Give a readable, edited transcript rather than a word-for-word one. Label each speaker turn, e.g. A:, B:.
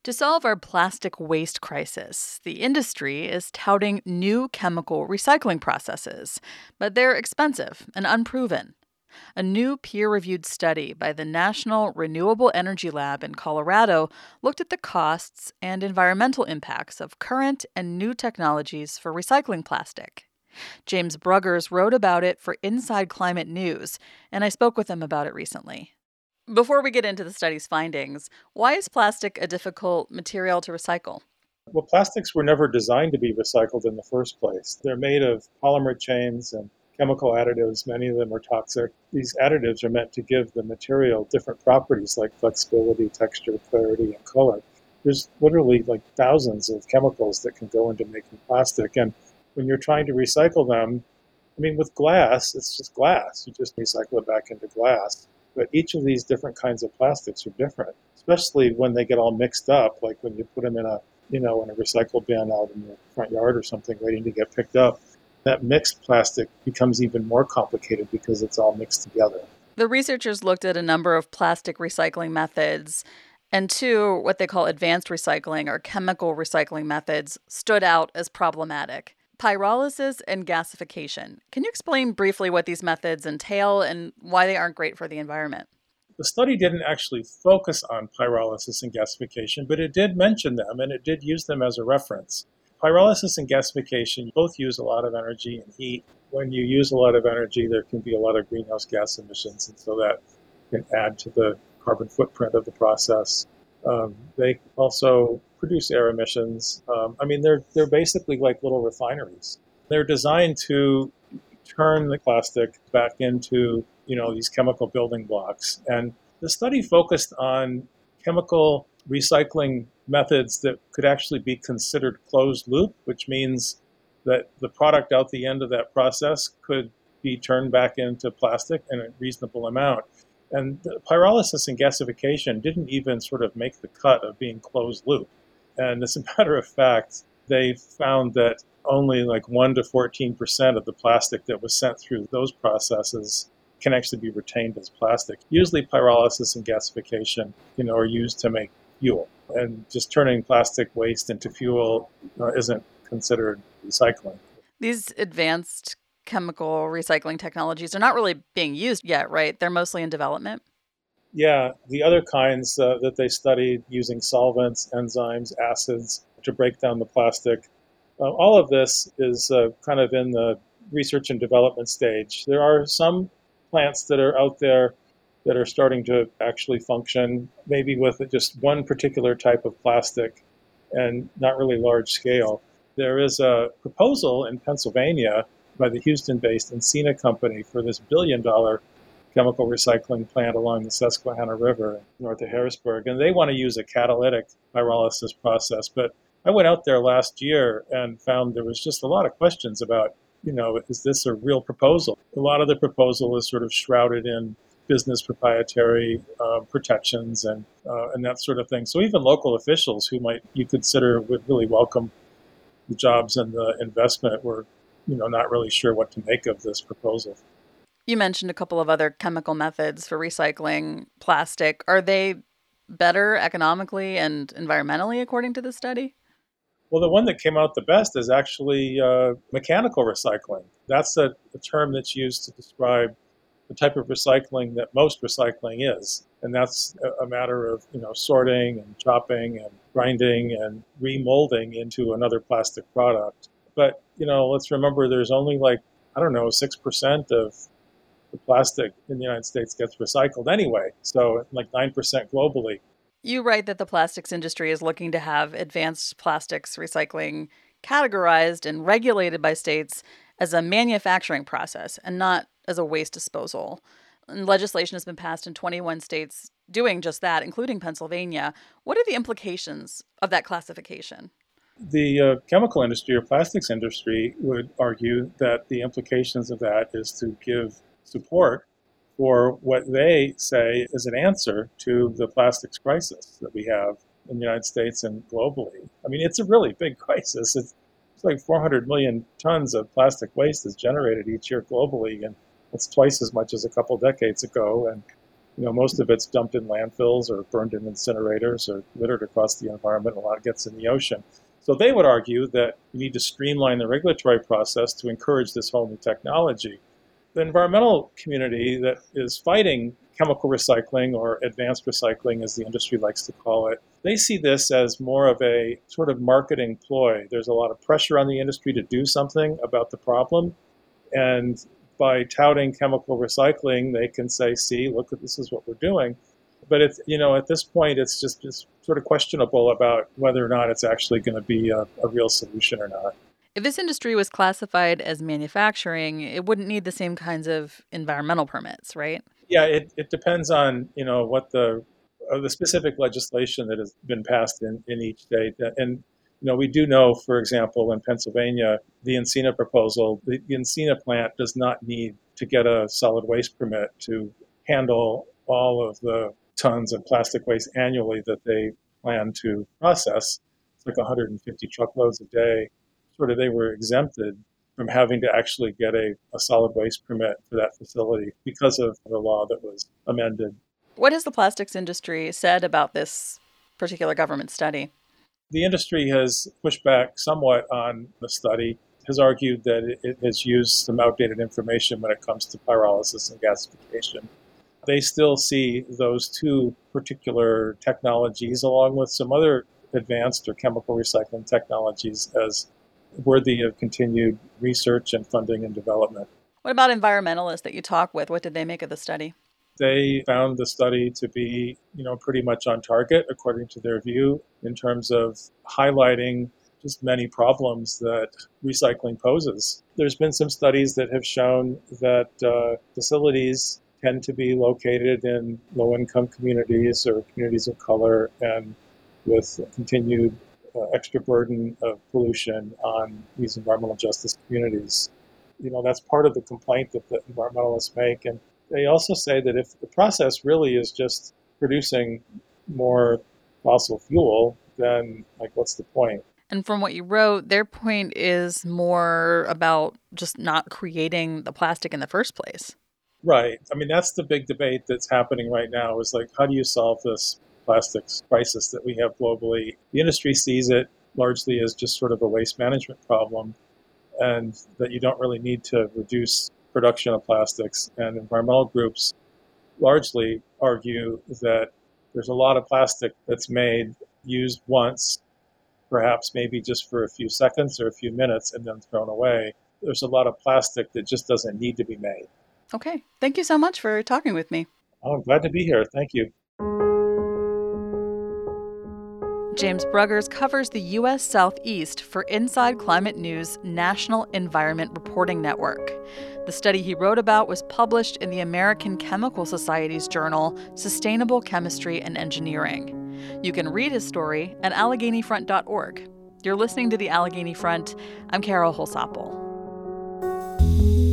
A: To solve our plastic waste crisis, the industry is touting new chemical recycling processes, but they're expensive and unproven. A new peer reviewed study by the National Renewable Energy Lab in Colorado looked at the costs and environmental impacts of current and new technologies for recycling plastic. James Bruggers wrote about it for Inside Climate News, and I spoke with him about it recently. Before we get into the study's findings, why is plastic a difficult material to recycle?
B: Well, plastics were never designed to be recycled in the first place. They're made of polymer chains and chemical additives. Many of them are toxic. These additives are meant to give the material different properties like flexibility, texture, clarity, and color. There's literally like thousands of chemicals that can go into making plastic. And when you're trying to recycle them, with glass, it's just glass. You just recycle it back into glass. But each of these different kinds of plastics are different, especially when they get all mixed up, like when you put them in a recycle bin out in your front yard or something waiting to get picked up. That mixed plastic becomes even more complicated because it's all mixed together.
A: The researchers looked at a number of plastic recycling methods, and two, what they call advanced recycling or chemical recycling methods, stood out as problematic: pyrolysis and gasification. Can you explain briefly what these methods entail and why they aren't great for the environment?
B: The study didn't actually focus on pyrolysis and gasification, but it did mention them and it did use them as a reference. Pyrolysis and gasification both use a lot of energy and heat. When you use a lot of energy, there can be a lot of greenhouse gas emissions, and so that can add to the carbon footprint of the process. They also produce air emissions. They're basically like little refineries. They're designed to turn the plastic back into these chemical building blocks. And the study focused on chemical recycling methods that could actually be considered closed loop, which means that the product out the end of that process could be turned back into plastic in a reasonable amount. And the pyrolysis and gasification didn't even sort of make the cut of being closed loop. And as a matter of fact, they found that only like 1 to 14% of the plastic that was sent through those processes can actually be retained as plastic. Usually pyrolysis and gasification, are used to make fuel. And just turning plastic waste into fuel isn't considered recycling.
A: These advanced chemical recycling technologies are not really being used yet, right? They're mostly in development.
B: Yeah, the other kinds that they studied using solvents, enzymes, acids to break down the plastic, all of this is kind of in the research and development stage. There are some plants that are out there that are starting to actually function, maybe with just one particular type of plastic and not really large scale. There is a proposal in Pennsylvania by the Houston-based Encina company for this billion-dollar chemical recycling plant along the Susquehanna River north of Harrisburg. And they want to use a catalytic pyrolysis process. But I went out there last year and found there was just a lot of questions about, is this a real proposal? A lot of the proposal is sort of shrouded in business proprietary protections and that sort of thing. So even local officials who you consider would really welcome the jobs and the investment were, not really sure what to make of this proposal.
A: You mentioned a couple of other chemical methods for recycling plastic. Are they better economically and environmentally, according to the study?
B: Well, the one that came out the best is actually mechanical recycling. That's a term that's used to describe the type of recycling that most recycling is. And that's a matter of, sorting and chopping and grinding and remolding into another plastic product. But, let's remember there's only 6% of the plastic in the United States gets recycled anyway. So like 9% globally.
A: You write that the plastics industry is looking to have advanced plastics recycling categorized and regulated by states as a manufacturing process and not as a waste disposal. And legislation has been passed in 21 states doing just that, including Pennsylvania. What are the implications of that classification?
B: The chemical industry or plastics industry would argue that the implications of that is to give support for what they say is an answer to the plastics crisis that we have in the United States and globally. It's a really big crisis. It's like 400 million tons of plastic waste is generated each year globally, and it's twice as much as a couple decades ago. And Most of it's dumped in landfills or burned in incinerators or littered across the environment. A lot gets in the ocean. So they would argue that we need to streamline the regulatory process to encourage this whole new technology. The environmental community that is fighting chemical recycling, or advanced recycling as the industry likes to call it, they see this as more of a sort of marketing ploy. There's a lot of pressure on the industry to do something about the problem. And by touting chemical recycling, they can say, see, look, this is what we're doing. But it's, at this point, it's just sort of questionable about whether or not it's actually going to be a real solution or not.
A: If this industry was classified as manufacturing, it wouldn't need the same kinds of environmental permits, right?
B: Yeah, it depends on, what the specific legislation that has been passed in each state. And, we do know, for example, in Pennsylvania, the Encina proposal, the Encina plant does not need to get a solid waste permit to handle all of the tons of plastic waste annually that they plan to process. It's like 150 truckloads a day. Sort of they were exempted from having to actually get a solid waste permit for that facility because of the law that was amended.
A: What has the plastics industry said about this particular government study?
B: The industry has pushed back somewhat on the study, has argued that it has used some outdated information when it comes to pyrolysis and gasification. They still see those two particular technologies, along with some other advanced or chemical recycling technologies, as worthy of continued research and funding and development.
A: What about environmentalists that you talk with? What did they make of the study?
B: They found the study to be, pretty much on target, according to their view, in terms of highlighting just many problems that recycling poses. There's been some studies that have shown that facilities tend to be located in low-income communities or communities of color, and with continued extra burden of pollution on these environmental justice communities. That's part of the complaint that the environmentalists make. And they also say that if the process really is just producing more fossil fuel, then what's the point?
A: And from what you wrote, their point is more about just not creating the plastic in the first place.
B: Right. I mean, that's the big debate that's happening right now, is how do you solve this plastics crisis that we have globally? The industry sees it largely as just sort of a waste management problem, and that you don't really need to reduce production of plastics. And environmental groups largely argue that there's a lot of plastic that's made, used once, perhaps maybe just for a few seconds or a few minutes, and then thrown away. There's a lot of plastic that just doesn't need to be made.
A: Okay. Thank you so much for talking with me.
B: Oh, I'm glad to be here. Thank you.
A: James Bruggers covers the U.S. Southeast for Inside Climate News' National Environment Reporting Network. The study he wrote about was published in the American Chemical Society's journal, Sustainable Chemistry and Engineering. You can read his story at AlleghenyFront.org. You're listening to The Allegheny Front. I'm Carol Holsapple.